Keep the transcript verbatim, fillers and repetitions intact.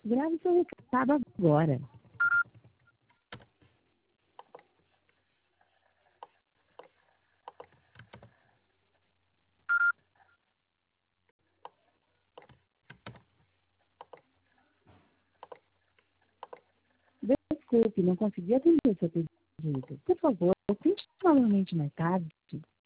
Grave seu recado agora. Desculpe, não consegui atender seu pedido. Por favor, tente novamente mais tarde.